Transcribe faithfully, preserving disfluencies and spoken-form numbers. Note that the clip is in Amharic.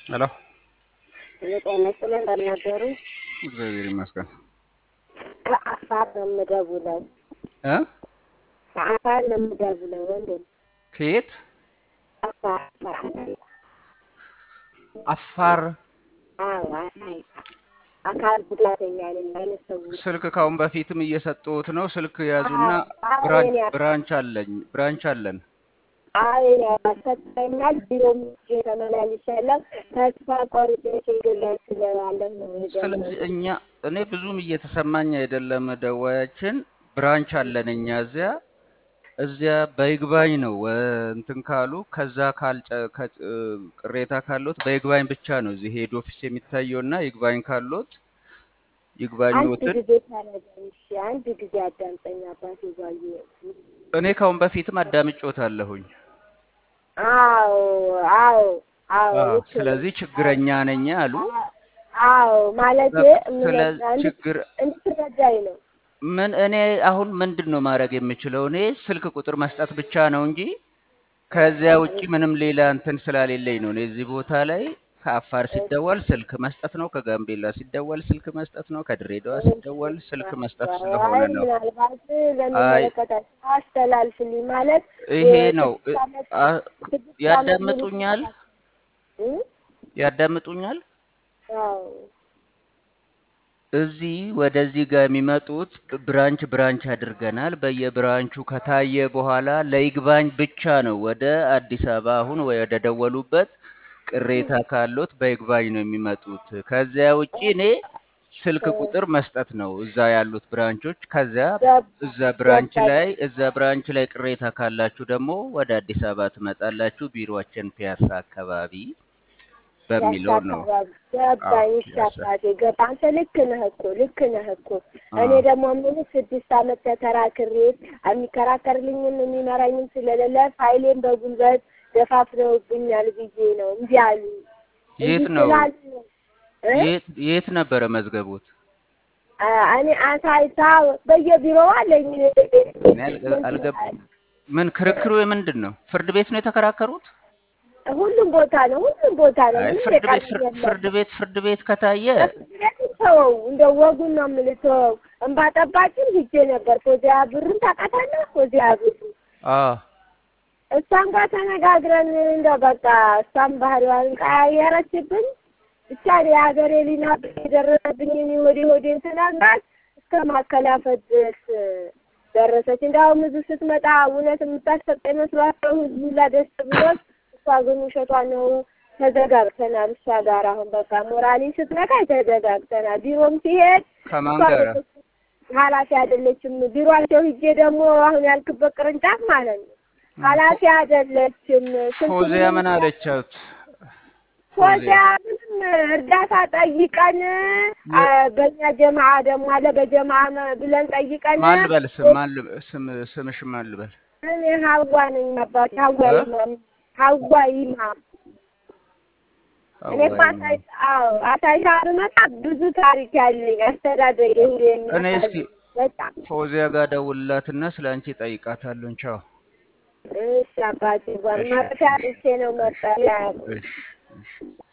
ሄሎ የጤና ይስጥልን እንደምናደሩ። እግዚአብሔር ይመስገን። ከአፋር ነው የምደውለው። እ ከአፋር ነው የምደውለው ወንድም። ከየት? አፋር አፋር አፋር። አዎ አፋር አካል ጉዳተኛ ነኝ አይነት ሰው ስልክ ካሁን በፊትም እየሰጠሁት ነው። ስልክ ያዙና አዎ ብራንች እኔ ብራንች አለኝ ብራንች አለን። አይ ያሰጠኛል ቢሮም የተመላልሻለሁ። ተስፋ ቆርጬ ችግር ላይ ስለዋለሁ ነው ስለዚህ የደወልኩት። እኛ እኔ ብዙም እየተሰማኝ አይደለም። ደዋያችን ብራንች አለን እኛ እዚያ እዚያ በይግባኝ ነው እ፣ እንትን ካሉ ከዛ ካልጨ ከ- እ፣ ቅሬታ ካሉት በይግባኝ ብቻ ነው እዚህ ሄድ ኦፊስ የሚታየውና ይግባኝ ካሉት አንድ ይግባኞትን ጊዜ ታረጋኝ እሺ፣ አንድ ጊዜ አዳምጠኝ አባቴ ጓዬ። እኔ ካሁን በፊትም አዳምጮታለሁኝ። አዎ አዎ አዎ አዎ ልክ ነው። ስለዚህ ችግረኛ ነኝ አሉ። አዎ ማለቴ በቃ ስለ የምነግርህ እንድት ችግር እንድትረዳኝ ነው። ምን እኔ አሁን ምንድን ነው ማድረግ የምችለው? እኔ ስልክ ቁጥር መስጠት ብቻ ነው እንጂ ከዚያ ውጪ ምንም ሌላ እንትን ስላሌለኝ ነው። እኔ እዚህ ቦታ ላይ ከአፋር ሲደወል ስልክ መስጠት ነው፣ ከጋምቤላ ሲደወል ስልክ መስጠት ነው፣ ከድሬዳዋ ሲደወል ስልክ መስጠት ስለሆነ አይ ነው። ምናልባት አይ ለሚመለከታቸው አስተላልፍልኝ ማለት ይሄ ነው የስድስት እ- ዓመት አ- ስድስት ዓመት ሙሉ ያዳምጡኛል እ? ያዳምጡኛል። አዎ እዚህ ወደዚህ ጋር የሚመጡት ብራንች ብራንች አድርገናል። በየብራንቹ ከታየ በኋላ ለይግባኝ ብቻ ነው ወደ አዲስ አበባ አሁን ወደ ደወሉበት ቅሬታ ካሉት በይግባኝ ነው የሚመጡት። ከዚያ ውጪ እኔ ስልክ ቁጥር መስጠት ነው እዛ ያሉት ብራንቾች። ከዚያ ገብ- እዛ ብራንች ገባኝ ላይ እዛ ብራንች ላይ ቅሬታ ካላችሁ ደግሞ ወደ አዲስ አበባ ትመጣላችሁ፣ ቢሮአችን ፒያሳ አካባቢ ያቺ በሚለው ነው። አካባቢ አዎ ገባኝ። እሺ ፒያሳ። አባቴ ገባ። አንተ ልክ ነህ እኮ ልክ ነህ እኮ። እኔ አዎ ደግሞ ምን ስድስት ዓመት ተከራክሬ የሚከራከርልኝም የሚመራኝም ስለሌለ ፋይሌን በጉልበት ደፋፍረውብኛል ብዬ ነው እምቢ አሉ። የት እንዲህ ነው ስላሉ እ የት የት ነበረ መዝገቡት? አ- እኔ አሳይታ በየቢሮው አለኝ። እኔ አልገ- አልገብ ምን ክርክሩ የምንድን ነው? ፍርድ ቤት ነው የተከራከሩት? ሁሉም ቦታ ነው ሁሉም ቦታ ነው። አይ ምንም ፍርድ ቤት የቀረ ፍር- የለም። ፍርድ ቤት ፍርድ ቤት ከታየ በፍርድ ቤት ተወው፣ እንደ ወጉን ነው የምልህ ተወው። እንባ ጠባቂም ሂጄ ነበር። ፎዚያ ብሩን ታውቃታለህ? ፎዚያ ብሩ አ እሷም ጋር ተነጋግረን እንደው በቃ እሷም ባህሪዋን ቀያየረችብኝ። ብቻ የሀገሬ ሊና የደረሰብኝ እኔ ወዴ ወዴን ስነግራት እስከ ማከላፈት ድረስ ደረሰች። እንዲያውም እዚህ ስትመጣ እውነት የምታሰጠኝ መስሏቸው ህዝቡ ሁላ ደስ ብሎት፣ እሷ ግን ውሸቷ ነው። ተዘጋግተናል እሷ ጋር አሁን በቃ ሞራሊን ስትነካ ተዘጋግተናል። ቢሮም ሲሄድ ከማን እሷ ጋር? ኃላፊ አይደለችም። ቢሮአቸው ሂጄ ደግሞ አሁን ያልክበት ቅርንጫፍ ማለት ነው ም፣ ኃላፊ አይደለችም። ስንት ፎዚያ ምንም ምን አለቻት? ፎዚያ ፎዚያ ምንም እርዳታ ጠይቀን አ፣ የ- በእኛ ጀማዓ ደግሞ አለ በጀማዓ መ- ብለን ጠይቀን ማን ልበል? ስም ማን ልበል? ስም ስምሽ ማን ልበል? እኔ ሀዋ ነኝ አባቴ ሀዋ እ ይማም ሀዋ ይማም እኔ እኮ አዋይ አሳይ አዎ አሳይሻ ብመጣ ብዙ ታሪክ ያለኝ አስተዳደግ ሁሉ እኔ እስኪ የሚያሳይ በጣም ፎዚያ ጋር ደውልላትና ስለ አንቺ ጠይቃታለሁ። ቻው። እሺ አባቴ ጓል እሺ ማረፊያ እሺ አጥቼ ነው እሺ መጠለያ እሺ እሺ